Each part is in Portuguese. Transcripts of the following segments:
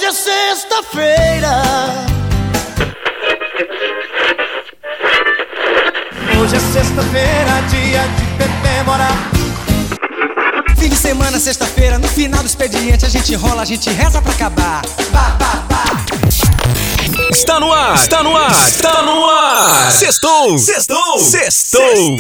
é sexta-feira. Hoje é sexta-feira, dia de comemorar. Fim de semana, sexta-feira, no final do expediente a gente rola, a gente reza pra acabar. Bah, bah, bah. Está no ar, está no ar, está no ar. Sextou, sextou, sextou.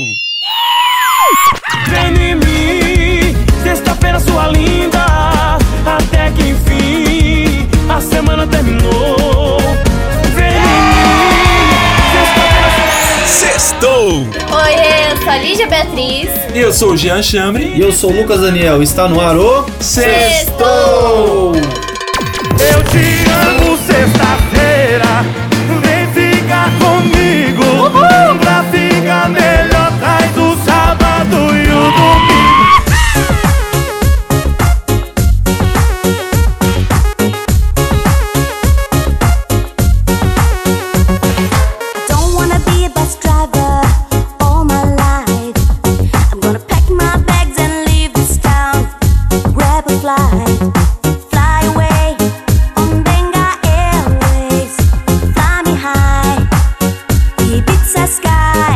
Vem em mim, sexta-feira sua linda. Até que enfim, a semana terminou. Vem em mim, sexta-feira. Sextou. Oi, eu sou a Lígia Beatriz. Eu sou o Jean Chambre. E eu sou o Lucas Daniel. Está no ar o Sextou. Eu te amo, sexta-feira. Vem ficar comigo. Uhul. Pra ficar melhor, traz o sábado e o domingo. Don't wanna be a bus driver all my life. I'm gonna pack my bags and leave this town. Grab a flight, fly away on Benga Airways. Fly me high, Ibiza sky.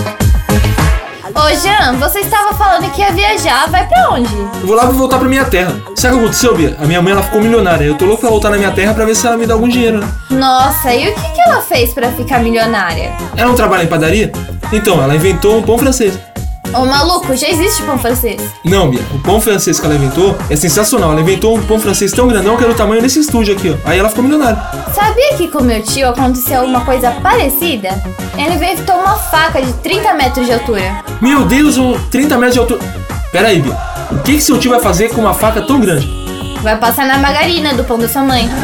Ô Jean, você estava falando que ia viajar, vai pra onde? Eu vou lá pra voltar pra minha terra. Sabe o que aconteceu, Bia? A minha mãe ela ficou milionária. Eu tô louco pra voltar na minha terra pra ver se ela me dá algum dinheiro, né? Nossa, e o que ela fez pra ficar milionária? Ela não trabalha em padaria? Então, ela inventou um pão francês. Ô maluco, já existe pão francês. Não, Bia, o pão francês que ela inventou é sensacional. Ela inventou um pão francês tão grandão que era do tamanho desse estúdio aqui, ó. Aí ela ficou milionária. Sabia que com meu tio aconteceu uma coisa parecida? Ele inventou uma faca de 30 metros de altura. Meu Deus, 30 metros de altura. Pera aí, Bia. O que seu tio vai fazer com uma faca tão grande? Vai passar na margarina do pão da sua mãe.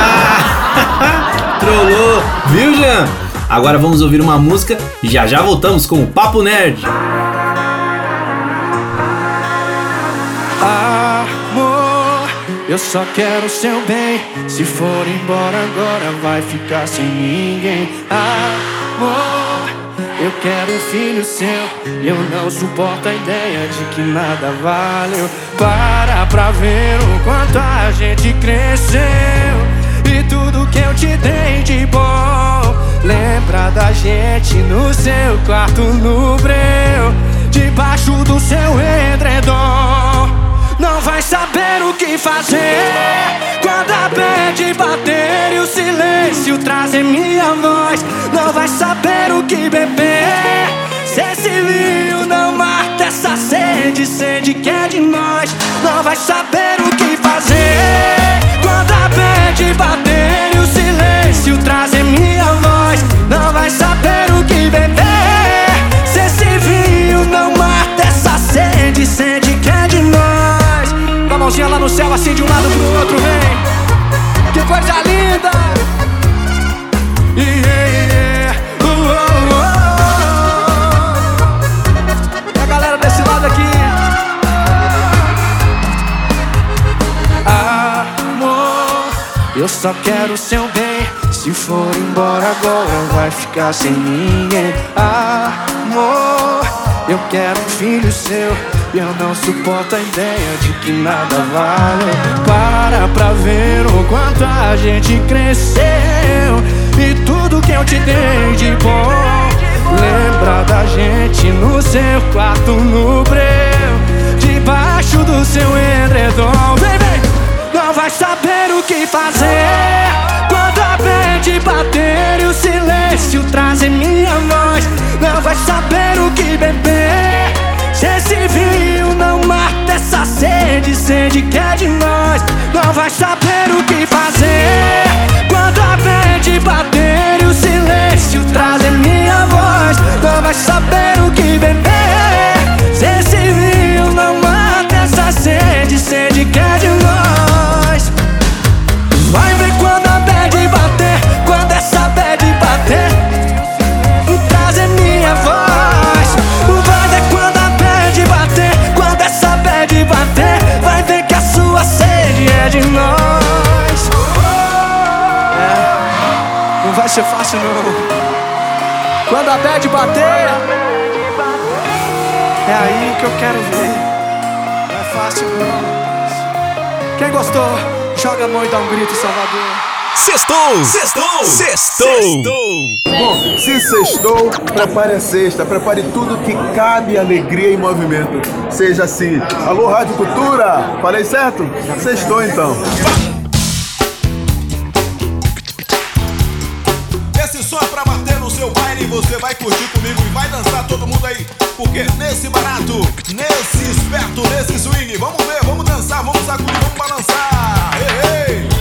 Trollou, viu, Jean? Agora vamos ouvir uma música e já voltamos com o Papo Nerd. Amor, eu só quero seu bem. Se for embora agora vai ficar sem ninguém. Amor, eu quero um filho seu. Eu não suporto a ideia de que nada valeu. Para pra ver o quanto a gente cresceu e tudo que eu te dei de bom. Lembra da gente no seu quarto no breu, debaixo do seu edredom. Não vai saber o que fazer quando a bad bater e o silêncio trazer minha voz. Não vai saber o que beber se esse vinho não mata essa sede, sede que é de nós. Não vai saber o que fazer quando a bad bater e o silêncio trazer minha voz. Não vai saber o que beber se esse vinho não mata essa sede, sede que é de nós. Com a mãozinha lá no céu, assim de um lado pro outro, vem. Que coisa linda. Yeah. E a galera desse lado aqui. Amor, eu só quero seu bem. Se for embora agora vai ficar sem ninguém. Amor, eu quero um filho seu. Eu não suporto a ideia de que nada vale. Para pra ver o quanto a gente cresceu e tudo que eu te dei de bom. Lembra da gente no seu quarto no breu, debaixo do seu edredom. Vem, vem! Não vai saber o que fazer quando a bad bater e o silêncio trazer minha voz. Não vai saber o que beber se esse vinho não mata essa sede, sede que é de nós. Não vai saber o que fazer quando a bad bater e o silêncio trazer minha voz. Não vai saber o que beber se esse vinho não mata essa sede, sede que é de nós. Vai ver quando a bad bater, quando essa bad bater, trazer minha voz. Vai ver quando a bad bater, quando essa bad bater, vai ver que a sua sede é de nós. Não vai ser fácil não. Quando a bad bater, é aí que eu quero ver. Não é fácil não. Quem gostou? Joga a mão e dá um grito, Salvador. Sextou! Sextou! Sextou! Bom, se sextou, prepare a cesta, prepare tudo que cabe alegria e movimento. Seja assim. Alô, Rádio Cultura! Falei certo? Sextou então. Esse som é pra bater no seu baile e você vai curtir comigo e vai dançar todo mundo aí. Porque nesse barato, nesse esperto, nesse swing, vamos ver, vamos dançar, vamos sacudir, vamos balançar. Ei, ei.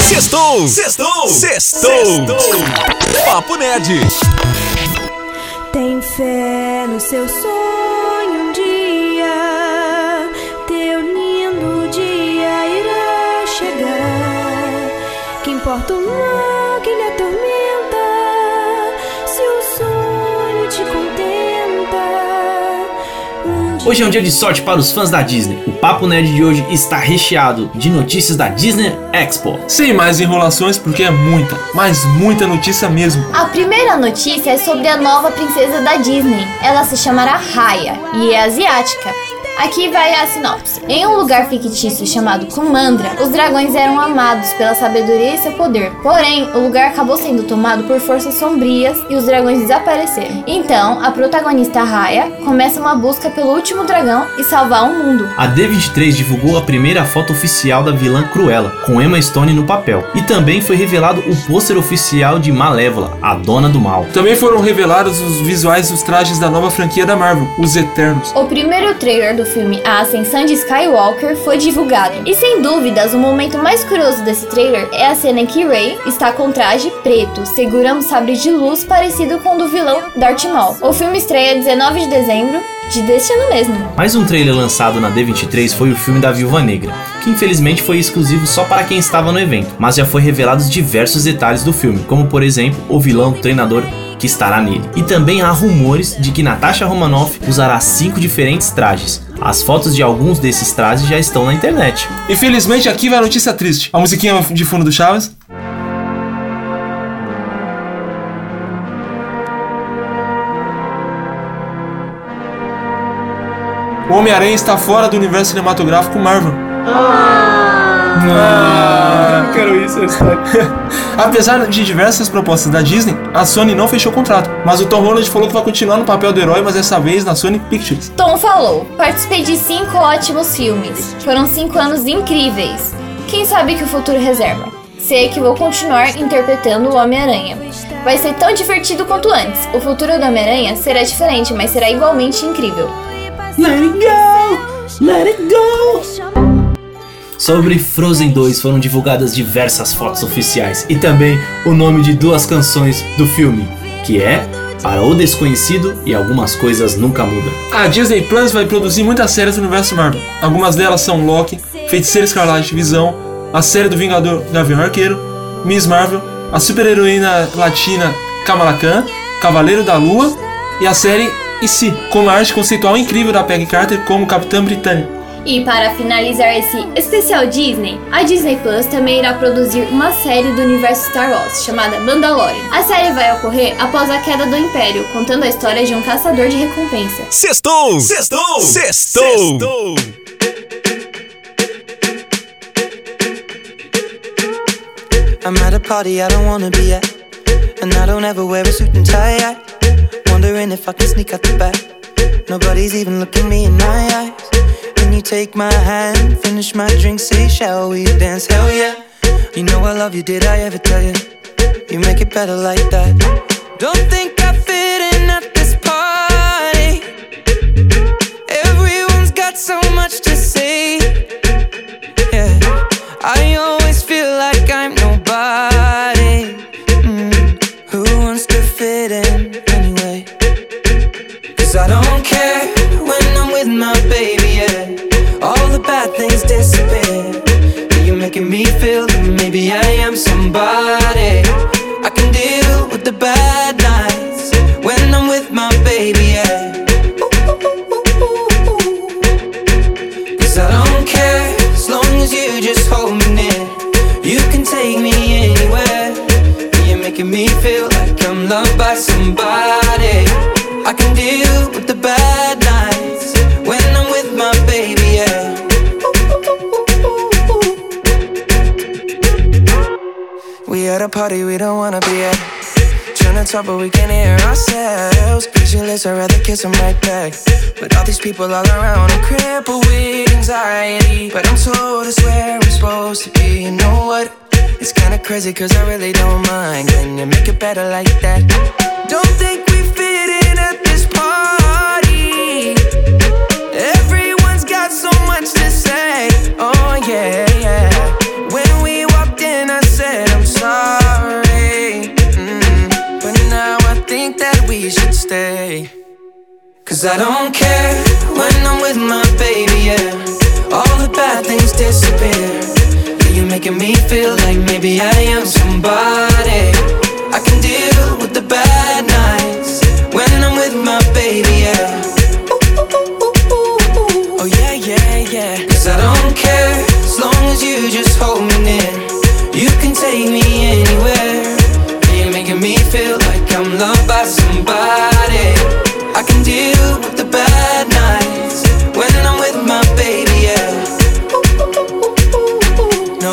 Sextou! Sextou! Sextou! Papo Nerd! Tem fé no seu sonho, um dia teu lindo dia irá chegar. Que importa o mal que lhe atormenta, se o sonho te contenta. Hoje é um dia de sorte para os fãs da Disney. O Papo Nerd de hoje está recheado de notícias da Disney Expo. Sem mais enrolações, porque é muita, mas muita notícia mesmo. A primeira notícia é sobre a nova princesa da Disney. Ela se chamará Raya e é asiática. Aqui vai a sinopse. Em um lugar fictício chamado Kumandra, os dragões eram amados pela sabedoria e seu poder. Porém, o lugar acabou sendo tomado por forças sombrias e os dragões desapareceram. Então, a protagonista Raya começa uma busca pelo último dragão e salvar o mundo. A D23 divulgou a primeira foto oficial da vilã Cruella, com Emma Stone no papel. E também foi revelado o pôster oficial de Malévola, a dona do mal. Também foram revelados os visuais dos trajes da nova franquia da Marvel, os Eternos. O primeiro trailer do filme A Ascensão de Skywalker foi divulgado. E sem dúvidas, o momento mais curioso desse trailer é a cena em que Rey está com traje preto, segurando um sabre de luz parecido com o do vilão Darth Maul. O filme estreia 19 de dezembro deste ano mesmo. Mais um trailer lançado na D23 foi o filme da Viúva Negra, que infelizmente foi exclusivo só para quem estava no evento, mas já foi revelados diversos detalhes do filme, como por exemplo, o vilão treinador que estará nele. E também há rumores de que Natasha Romanoff usará 5 diferentes trajes. As fotos de alguns desses trajes já estão na internet. Infelizmente aqui vai a notícia triste. A musiquinha de fundo do Chaves. O Homem-Aranha está fora do universo cinematográfico Marvel. Quero isso, Apesar de diversas propostas da Disney, a Sony não fechou o contrato. Mas o Tom Holland falou que vai continuar no papel do herói, mas dessa vez na Sony Pictures. Tom falou: participei de 5 ótimos filmes. Foram 5 anos incríveis. Quem sabe que o futuro reserva? Sei que vou continuar interpretando o Homem-Aranha. Vai ser tão divertido quanto antes. O futuro do Homem-Aranha será diferente, mas será igualmente incrível. Let it go, let it go. Sobre Frozen 2 foram divulgadas diversas fotos oficiais e também o nome de 2 canções do filme, que é Para o Desconhecido e Algumas Coisas Nunca Mudam. A Disney Plus vai produzir muitas séries do universo Marvel. Algumas delas são Loki, Feiticeira Escarlate, Visão, a série do Vingador Gavião Arqueiro, Miss Marvel, a super-heroína latina Kamala Khan, Cavaleiro da Lua e a série E Se, com uma arte conceitual incrível da Peggy Carter como Capitã Britânia. E para finalizar esse especial Disney, a Disney Plus também irá produzir uma série do universo Star Wars, chamada Mandalorian. A série vai ocorrer após a queda do Império, contando a história de um caçador de recompensa. Sextou! Sextou! Sextou! I'm at a party I don't wanna be at, and I don't ever wear a suit and tie yet. Wondering if I can sneak out the back. Nobody's even looking me in my eyes. Can you take my hand, finish my drink, say shall we dance? Hell yeah. You know I love you, did I ever tell you? You make it better like that. Don't think I fit in at this party. Everyone's got so much to say. Yeah, I always feel like I'm nobody. Who wants to fit in anyway? 'Cause I don't care when I'm with my baby, yeah. All the bad things disappear. You're making me feel that maybe I am somebody. I can deal with the bad nights when I'm with my baby, yeah. 'Cause I don't care as long as you just hold me near. You can take me anywhere. You're making me feel like I'm loved by somebody. I can deal with the bad nights when I'm with my baby, yeah. We at a party we don't wanna be at. Tryna talk but we can't hear ourselves. Pictureless, I'd rather kiss them right back. But all these people all around, I'm crippled with anxiety. But I'm told it's where I'm supposed to be. You know what? It's kinda crazy 'cause I really don't mind. Can you make it better like that? Don't think we fit in at this party. Everyone's got so much to say. Oh yeah, yeah. When we walked in I said I'm sorry. But now I think that we should stay. 'Cause I don't care when I'm with my baby, yeah. All the bad things disappear. Yeah, you're making me feel like maybe I am somebody. I can deal with the bad nights when I'm with my baby, yeah. Oh yeah, yeah, yeah. 'Cause I don't care as long as you just hold me near. You can take me anywhere. You're making me feel like I'm loved by somebody. I can deal with the bad nights when I'm with my baby, yeah. No,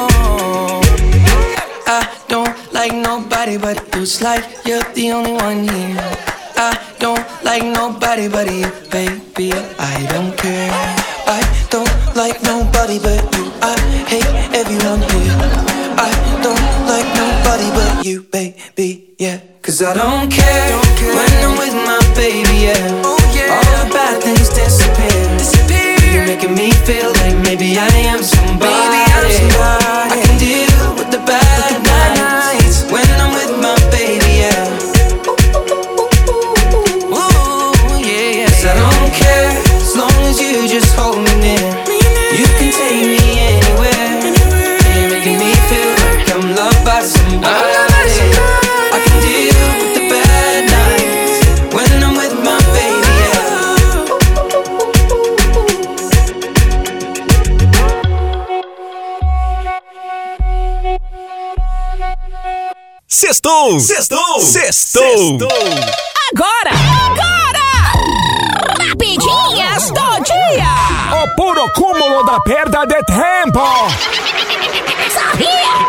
I don't like nobody but you. It's like you're the only one here. I don't like nobody but you, baby. I don't care. I don't like nobody but you. I hate everyone here. I don't like nobody but you, baby, yeah. 'Cause I don't care when I'm with my baby, yeah. All the bad things disappear. You're making me feel like maybe I am somebody. I can deal with the bad nights when I'm with my baby, yeah. Ooh, yeah, yeah. 'Cause I don't care as long as you just hold me near. You can take me anywhere. You're making me feel like I'm loved by somebody. I can deal with the bad nights when I'm with my baby, yeah. Sextou! Sextou! Sextou! Agora! Rapidinhas do dia! O puro cúmulo da perda de tempo! Sabia?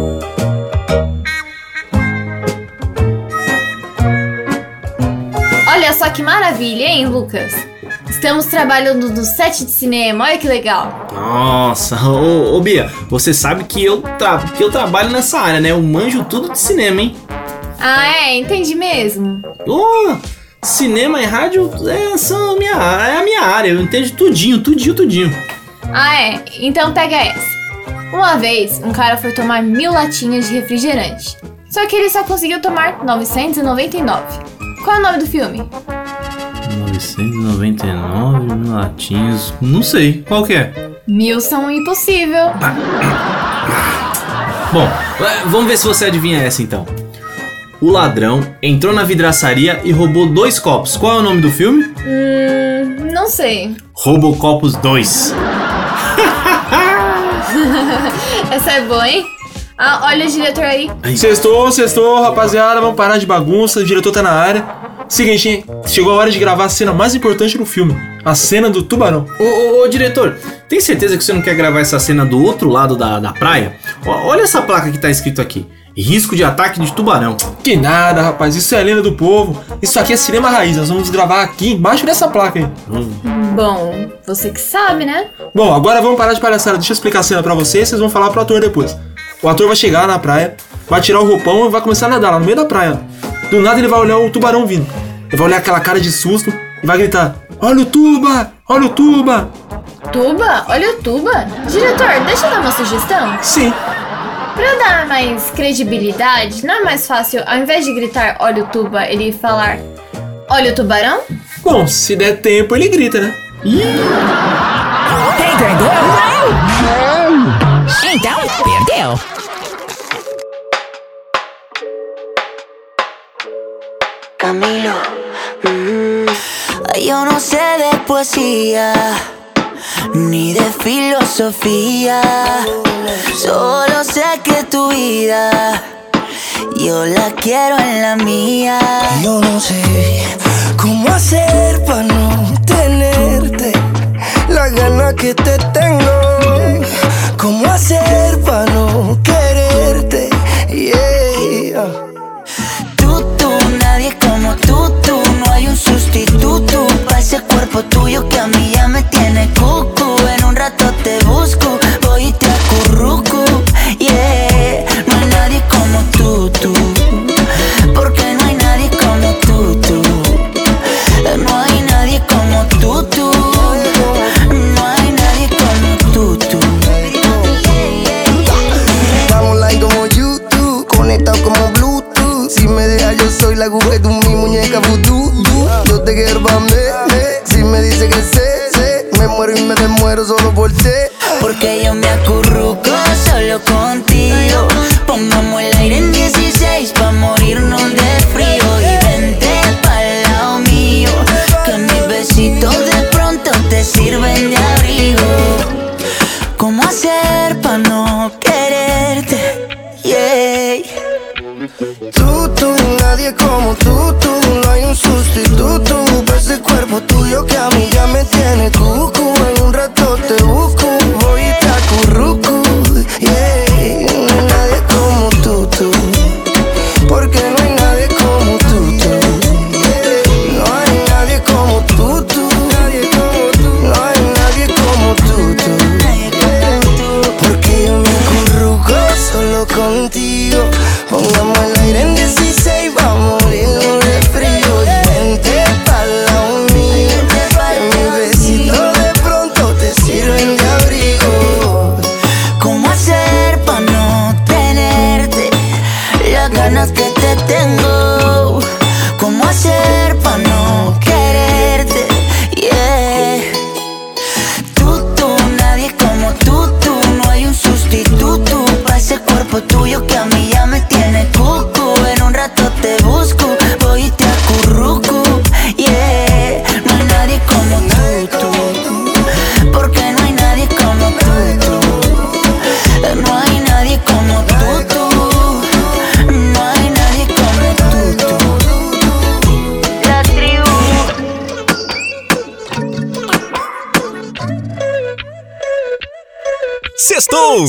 Olha só que maravilha, hein, Lucas? Estamos trabalhando no set de cinema, olha que legal. Nossa, ô Bia, você sabe que eu trabalho nessa área, né? Eu manjo tudo de cinema, hein? Ah, é? Entendi mesmo. Cinema e rádio são a minha área, eu entendo tudinho. Ah, é? Então pega essa. Uma vez, um cara foi tomar 1000 latinhas de refrigerante. Só que ele só conseguiu tomar 999. Qual é o nome do filme? 999 latinhas. Não sei, qual que é? 1000 são impossível. Bom, vamos ver se você adivinha essa então. O ladrão entrou na vidraçaria e roubou 2 copos. Qual é o nome do filme? Não sei. Robocopos 2. Essa é boa, hein? Ah, olha o diretor aí. Sextou, rapaziada, vamos parar de bagunça, o diretor tá na área. Seguinte, hein? Chegou a hora de gravar a cena mais importante do filme, a cena do tubarão. Ô, diretor, tem certeza que você não quer gravar essa cena do outro lado da praia? Olha essa placa que tá escrito aqui. Risco de ataque de tubarão. Que nada, rapaz, isso é a lenda do povo. Isso aqui é cinema raiz, nós vamos gravar aqui embaixo dessa placa aí. Bom, você que sabe, né? Bom, agora vamos parar de palhaçada, deixa eu explicar a cena pra vocês vão falar pro ator depois. O ator vai chegar na praia, vai tirar o roupão e vai começar a nadar lá no meio da praia. Do nada ele vai olhar o tubarão vindo. Ele vai olhar aquela cara de susto e vai gritar: olha o tuba! Olha o tuba! Tuba? Olha o tuba? Diretor, deixa eu dar uma sugestão? Sim. Pra dar mais credibilidade, não é mais fácil, ao invés de gritar olha o tuba, ele falar olha o tubarão? Bom, se der tempo ele grita, né? Entendeu? Então, perdeu. Camilo, yo no sé de poesía ni de filosofía, solo sé que tu vida yo la quiero en la mía. Yo no sé cómo hacer para no tenerte la gana que te tengo. Cómo hacer para no quererte, yeah. Tú, nadie como tú, no hay un sustituto para ese cuerpo tuyo que a mí ya me tiene cucu. En un rato te busco, voy y te acurruco, yeah. No hay nadie como tú, porque no hay nadie como tú. No hay nadie como tú, no hay nadie como tú. Estamos like como YouTube, conectados como Bluetooth. Si me dejas yo soy la juguete, tú mi muñeca vudú. Yo te quiero pa' mí. Si me dice que sé, me muero y me desmuero solo por ti. Porque yo me acurruco solo contigo. Pongamos el aire en 16 pa' morirnos de frío. Y vente pa'l lado mío, que mis besitos de pronto te sirven de abrigo. ¿Cómo hacer pa' no quererte? Yeah. Tú, nadie como tú, no hay un sustituto para ese cuerpo tuyo que a mí ya me tiene cucu. En un rato te busco, voy y te acurruco, yeah. No hay nadie como tú, porque no hay nadie como tú, yeah. No hay nadie como tú, no hay nadie como tú, yeah. Porque yo me acurruco solo contigo. Pongamos el aire en 16, vamos a morirnos de frío. Y vente pa'l lado mío, que mis besitos de pronto te sirven de abrigo. ¿Cómo hacer pa' no tenerte las ganas que te tengo? ¿Cómo hacer pa' no quererte? Yeah. Tú, nadie como tú, no hay un sustituto pa' ese cuerpo tuyo que a mí ya me tiene cucu. En un rato te busco, voy y te acurruco, yeah. No hay nadie como tú, porque no hay nadie como tú. No hay nadie como tú, no hay nadie como tú. La tribu. Sextou!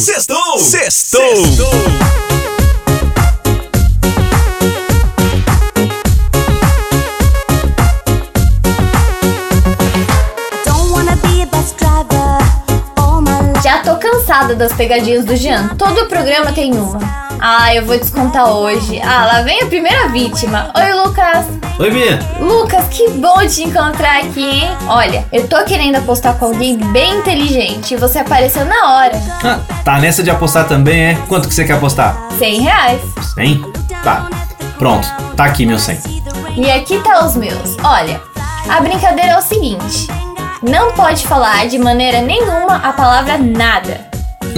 Já tô cansada das pegadinhas do Jean. Todo programa tem uma. Ah, eu vou descontar hoje. Ah, lá vem a primeira vítima. Oi, Lucas. Oi, Bia. Lucas, que bom te encontrar aqui, hein? Olha, eu tô querendo apostar com alguém bem inteligente e você apareceu na hora. Ah, tá nessa de apostar também, é? Quanto que você quer apostar? R$100. 100? Tá. Pronto, tá aqui meu 100. E aqui tá os meus. Olha, a brincadeira é o seguinte: não pode falar de maneira nenhuma a palavra nada.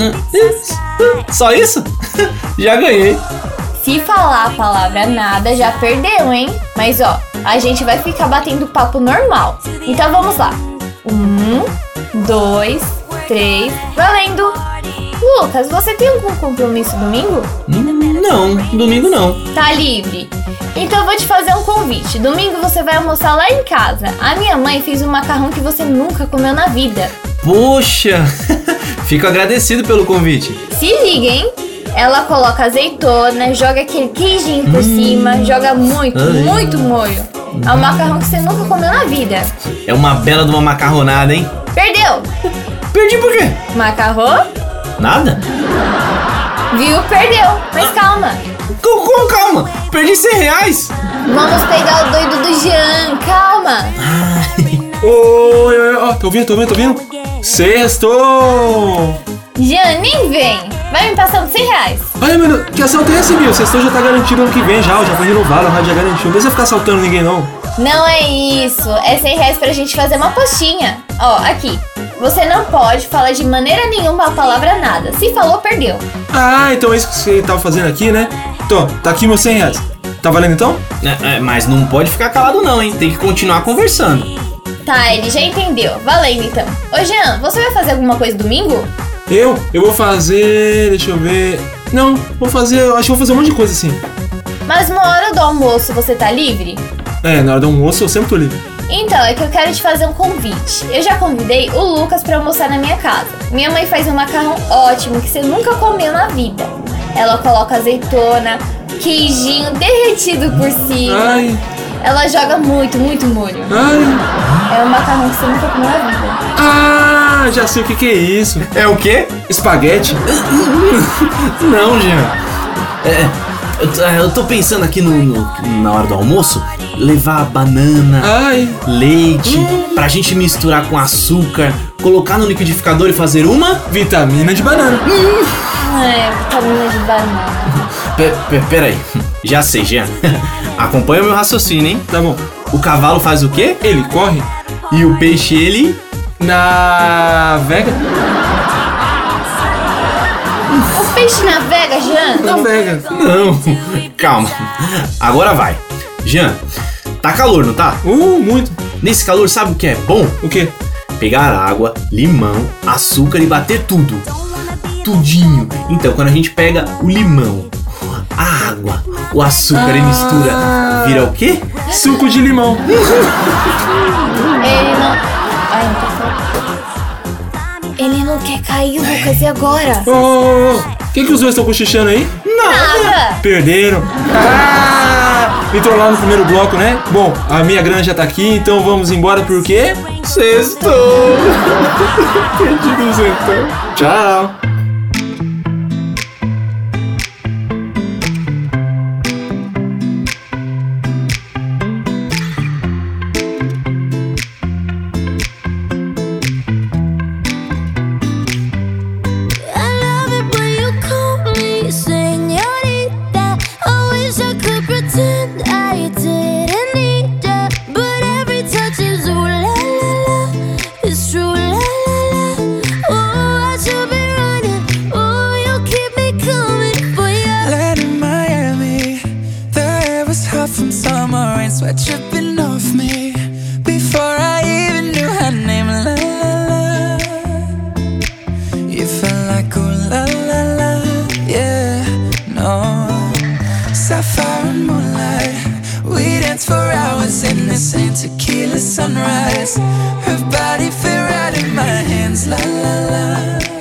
Só isso? Já ganhei. Se falar a palavra nada, já perdeu, hein? Mas ó, a gente vai ficar batendo papo normal. Então vamos lá. 1, 2, 3, valendo! Lucas, você tem algum compromisso domingo? Não, domingo não. Tá livre? Então eu vou te fazer um convite. Domingo você vai almoçar lá em casa. A minha mãe fez um macarrão que você nunca comeu na vida. Poxa, fico agradecido pelo convite. Se liga, hein? Ela coloca azeitona, joga aquele queijinho por cima, joga muito molho. É um macarrão que você nunca comeu na vida. É uma bela de uma macarronada, hein? Perdeu! Perdi por quê? Macarrão? Nada? Viu? Perdeu. Mas calma. Como calma? Perdi R$100. Vamos pegar o doido do Jean. Calma. Oi, ó, tô ouvindo? Sextou! Jean, nem vem. Vai me passando R$100. Ai, mano, que assalto é esse, meu? Sextou já tá garantido ano que vem já foi renovado, a rádio já garantiu. Não precisa ficar assaltando ninguém, não. Não é isso. É R$100 pra gente fazer uma apostinha. Ó, aqui. Você não pode falar de maneira nenhuma a palavra nada. Se falou, perdeu. Ah, então é isso que você tava fazendo aqui, né? Então, tá aqui meus R$100. Tá valendo então? Mas não pode ficar calado não, hein? Tem que continuar conversando. Tá, ele já entendeu. Valendo então. Ô Jean, você vai fazer alguma coisa domingo? Eu vou fazer... Deixa eu ver... Não, acho que vou fazer um monte de coisa assim. Mas uma hora do almoço você tá livre? Na hora do almoço eu sempre tô livre. Então, é que eu quero te fazer um convite. Eu já convidei o Lucas pra almoçar na minha casa. Minha mãe faz um macarrão ótimo que você nunca comeu na vida. Ela coloca azeitona, queijinho derretido por cima. Ai. Ela joga muito molho. Ai. É um macarrão que você nunca comeu na vida. Ah, já sei o que é isso. É o quê? Espaguete? Não, Jean. Eu tô pensando aqui na hora do almoço, levar banana, leite, pra gente misturar com açúcar, colocar no liquidificador e fazer uma vitamina de banana. Vitamina de banana. Peraí, Já sei, Jean. Acompanha o meu raciocínio, hein? Tá bom. O cavalo faz o quê? Ele corre. E o peixe, ele... Navega. O peixe navega, Jean? Navega. Não, calma. Agora vai. Jean, tá calor, não tá? Muito. Nesse calor, sabe o que é bom? O quê? Pegar água, limão, açúcar e bater tudo. Tudinho. Então, quando a gente pega o limão, a água, o açúcar e mistura, vira o quê? Suco de limão. Ele não... Ai, não tô falando. Ele não quer cair, Lucas, e agora? O que os dois estão cochichando aí? Nada. Perderam. Me trollaram no primeiro bloco, né? Bom, a minha grana já tá aqui, então vamos embora porque... Sextou. Perdidos então. Tchau. Sweat dripping off me before I even knew her name. La la la. You felt like ooh la la la. Yeah, no. Sapphire and moonlight. We danced for hours in the same tequila sunrise. Her body fit right in my hands. La la la.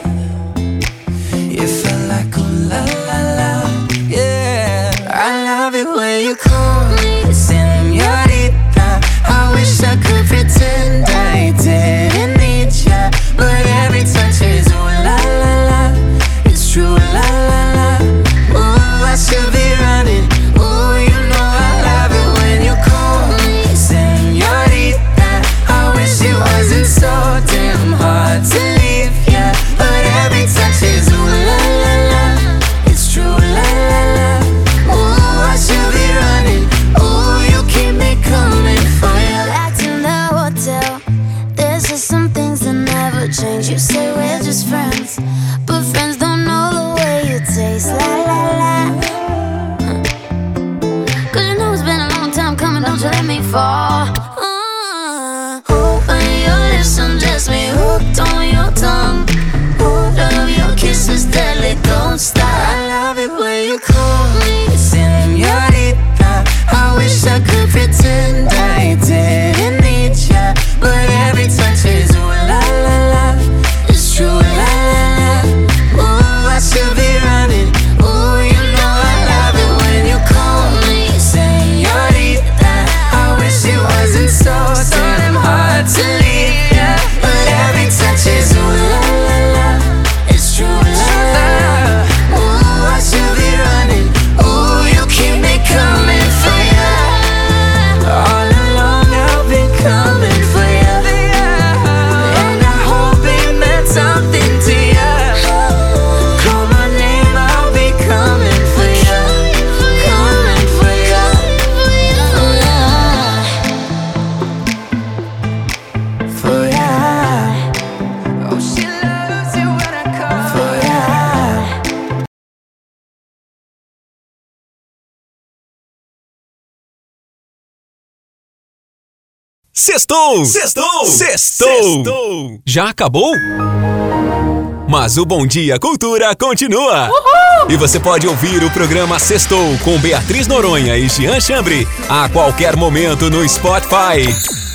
You felt like ooh la la la. Yeah, I love it when you call me señorita. I wish I could pretend I didn't need ya, but every touch is ooh la la la. It's true la la la. Ooh, I should be running. Ooh, you know I love it when you call me señorita. I wish it wasn't so damn hard to leave ya, but every touch is ooh la la la. It's true la la la. Ooh, I should be running. Ooh, you keep me coming for ya. Back to the hotel. There's just some things that never change. You say we're just friends, but friends don't know the way you taste. La la la. Cause you know it's been a long time coming, don't you let me fall. When your lips undress me, hooked on your tongue. Love your kisses deadly, don't stop. I love it when you call me señorita. I wish I could pretend I didn't need ya, but every touch is ooh la la la. It's true la la la. Ooh, I should be running. Ooh, you know I love it when you call me señorita. I wish it wasn't so damn hard to leave ya, but every touch is ooh la la la. It's true la la la. Ooh, I should be running. Ooh, you keep me coming for ya. All along I've been coming for ya, and I hope it meant something to ya. Call my name, I'll be coming for ya, coming for ya. For ya. Oh, she loves it when I call for ya. Sextou! Sextou! Sextou! Já acabou? Mas o Bom Dia Cultura continua! E você pode ouvir o programa Sextou com Beatriz Noronha e Jean Chambre a qualquer momento no Spotify.